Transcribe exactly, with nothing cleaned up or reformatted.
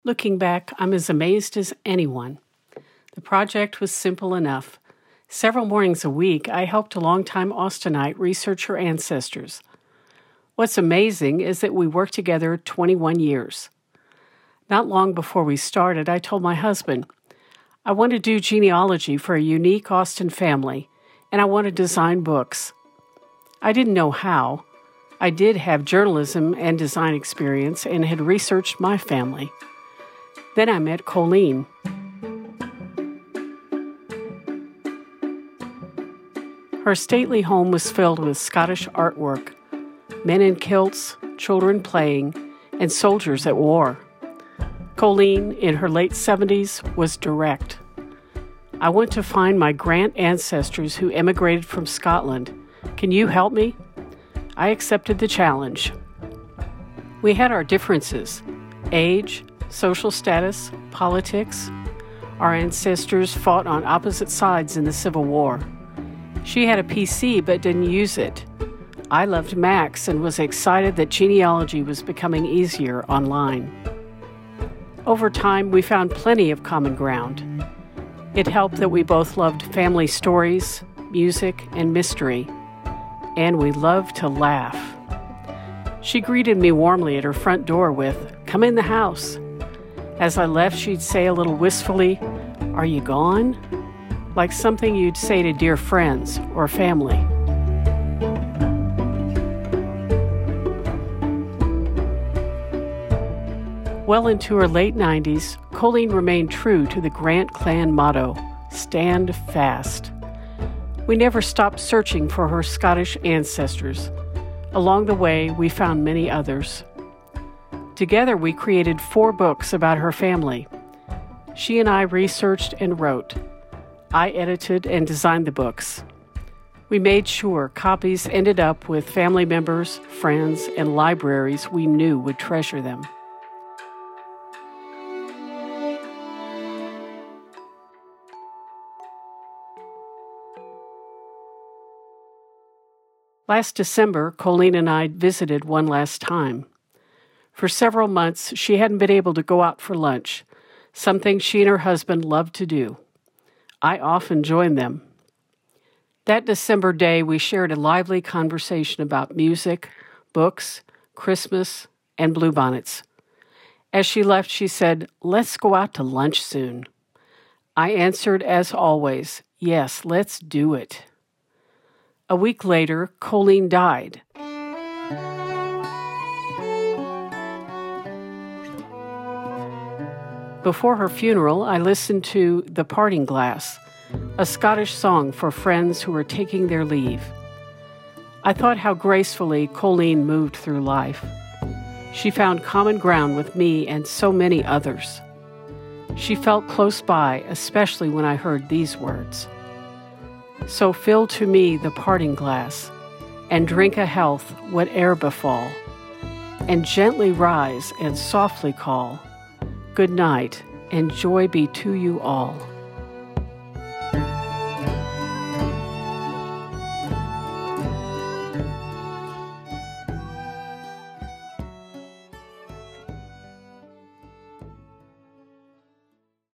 Looking back, I'm as amazed as anyone. The project was simple enough. Several mornings a week, I helped a longtime Austinite research her ancestors. What's amazing is that we worked together twenty-one years. Not long before we started, I told my husband, I want to do genealogy for a unique Austin family, and I want to design books. I didn't know how. I did have journalism and design experience and had researched my family. Then I met Colleen. Her stately home was filled with Scottish artwork, men in kilts, children playing, and soldiers at war. Colleen, in her late seventies, was direct. I want to find my Grant ancestors who emigrated from Scotland. Can you help me? I accepted the challenge. We had our differences: age, social status, politics. Our ancestors fought on opposite sides in the Civil War. She had a P C but didn't use it. I loved Macs and was excited that genealogy was becoming easier online. Over time, we found plenty of common ground. It helped that we both loved family stories, music, and mystery, and we loved to laugh. She greeted me warmly at her front door with, "Come in the house." As I left, she'd say a little wistfully, "Are you gone?" Like something you'd say to dear friends or family. Well into her late nineties, Colleen remained true to the Grant clan motto, "Stand fast." We never stopped searching for her Scottish ancestors. Along the way, we found many others. Together, we created four books about her family. She and I researched and wrote. I edited and designed the books. We made sure copies ended up with family members, friends, and libraries we knew would treasure them. Last December, Colleen and I visited one last time. For several months, she hadn't been able to go out for lunch, something she and her husband loved to do. I often joined them. That December day, we shared a lively conversation about music, books, Christmas, and bluebonnets. As she left, she said, "Let's go out to lunch soon." I answered, as always, "Yes, let's do it." A week later, Colleen died. Before her funeral, I listened to The Parting Glass, a Scottish song for friends who were taking their leave. I thought how gracefully Colleen moved through life. She found common ground with me and so many others. She felt close by, especially when I heard these words. "So fill to me the parting glass, and drink a health whate'er befall, and gently rise and softly call, good night, and joy be to you all."